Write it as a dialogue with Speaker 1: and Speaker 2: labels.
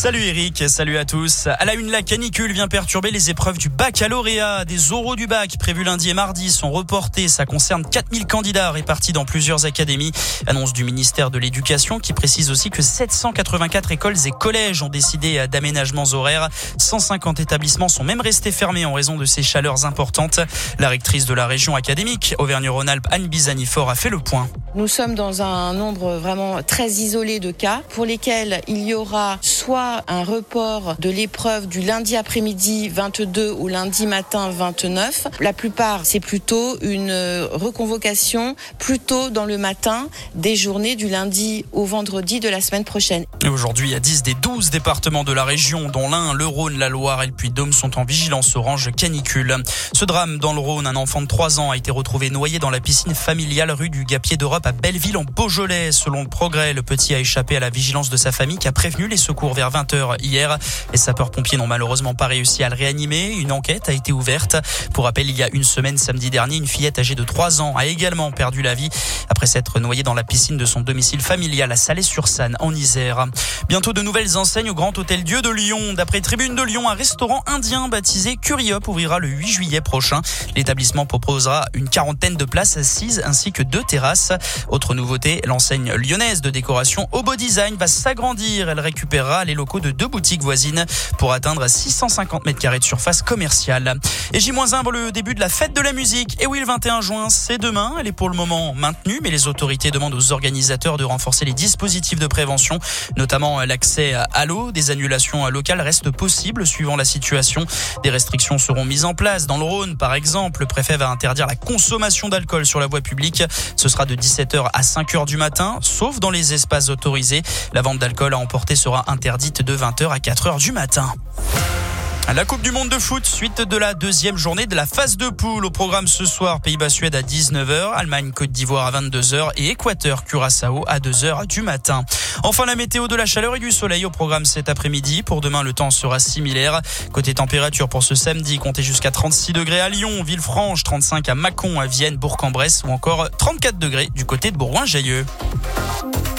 Speaker 1: Salut Eric, salut à tous. À la une, la canicule vient perturber les épreuves du baccalauréat. Des oraux du bac prévus lundi et mardi sont reportés. Ça concerne 4000 candidats répartis dans plusieurs académies. Annonce du ministère de l'Éducation qui précise aussi que 784 écoles et collèges ont décidé d'aménagements horaires. 150 établissements sont même restés fermés en raison de ces chaleurs importantes. La rectrice de la région académique Auvergne-Rhône-Alpes, Anne Bizani-Fort, a fait le point.
Speaker 2: Nous sommes dans un nombre vraiment très isolé de cas pour lesquels il y aura soit un report de l'épreuve du lundi après-midi 22 au lundi matin 29. La plupart, c'est plutôt une reconvocation plutôt dans le matin des journées du lundi au vendredi de la semaine prochaine.
Speaker 1: Et aujourd'hui, il y a 10 des 12 départements de la région, dont l'Ain, le Rhône, la Loire et le Puy-de-Dôme sont en vigilance orange canicule. Ce drame dans le Rhône, un enfant de 3 ans a été retrouvé noyé dans la piscine familiale rue du Gapier d'Europe à Belleville en Beaujolais. Selon le Progrès, le petit a échappé à la vigilance de sa famille qui a prévenu les secours vers 20h hier. Les sapeurs-pompiers n'ont malheureusement pas réussi à le réanimer. Une enquête a été ouverte. Pour rappel, il y a une semaine, samedi dernier, une fillette âgée de 3 ans a également perdu la vie après s'être noyée dans la piscine de son domicile familial à Salé-sur-Sanne en Isère. Bientôt de nouvelles enseignes au Grand Hôtel Dieu de Lyon. D'après Tribune de Lyon, un restaurant indien baptisé Curry-Up ouvrira le 8 juillet prochain. L'établissement proposera une quarantaine de places assises ainsi que 2 terrasses. Autre nouveauté, l'enseigne lyonnaise de décoration Obo Design va s'agrandir. Elle récupérera les locaux de 2 boutiques voisines pour atteindre 650 mètres carrés de surface commerciale. Et J-1 pour le début de la fête de la musique. Et oui, le 21 juin, c'est demain. Elle est pour le moment maintenue, mais les autorités demandent aux organisateurs de renforcer les dispositifs de prévention, notamment l'accès à l'eau. Des annulations locales restent possibles suivant la situation. Des restrictions seront mises en place. Dans le Rhône, par exemple, le préfet va interdire la consommation d'alcool sur la voie publique. Ce sera de 17h à 5h du matin, sauf dans les espaces autorisés. La vente d'alcool à emporter sera interdite de 20h à 4h du matin. La Coupe du Monde de foot, suite de la deuxième journée de la phase de poule. Au programme ce soir, Pays-Bas-Suède à 19h, Allemagne-Côte d'Ivoire à 22h et Équateur-Curaçao à 2h du matin. Enfin, la météo de la chaleur et du soleil au programme cet après-midi. Pour demain, le temps sera similaire. Côté température pour ce samedi, comptez jusqu'à 36 degrés à Lyon, Villefranche, 35 à Mâcon, à Vienne, Bourg-en-Bresse ou encore 34 degrés du côté de Bourgoin-Jallieu.